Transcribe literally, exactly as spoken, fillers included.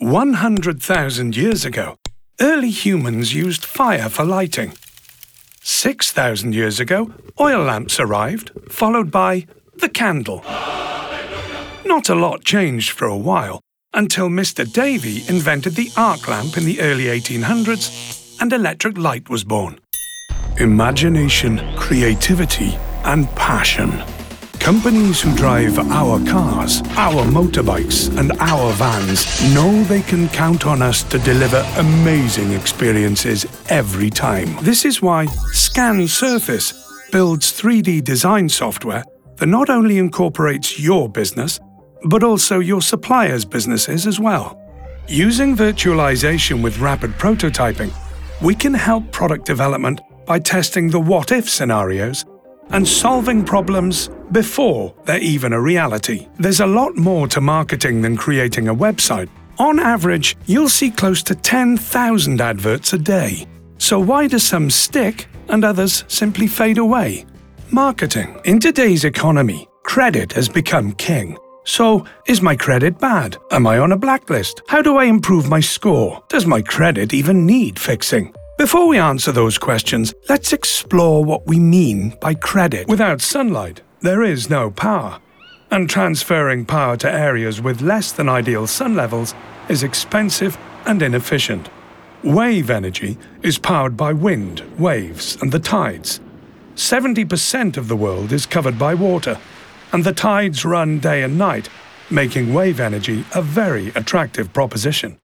one hundred thousand years ago, early humans used fire for lighting. six thousand years ago, oil lamps arrived, followed by the candle. Not a lot changed for a while, until Mister Davy invented the arc lamp in the early eighteen hundreds and electric light was born. Imagination, creativity, and passion. Companies who drive our cars, our motorbikes, and our vans know they can count on us to deliver amazing experiences every time. This is why Scan Surface builds three D design software that not only incorporates your business, but also your suppliers' businesses as well. Using virtualization with rapid prototyping, we can help product development by testing the what-if scenarios and solving problems before they're even a reality. There's a lot more to marketing than creating a website. On average, you'll see close to ten thousand adverts a day. So why do some stick and others simply fade away? Marketing. In today's economy, credit has become king. So, is my credit bad? Am I on a blacklist? How do I improve my score? Does my credit even need fixing? Before we answer those questions, let's explore what we mean by credit. Without sunlight, there is no power. And transferring power to areas with less than ideal sun levels is expensive and inefficient. Wave energy is powered by wind, waves, and the tides. seventy percent of the world is covered by water, and the tides run day and night, making wave energy a very attractive proposition.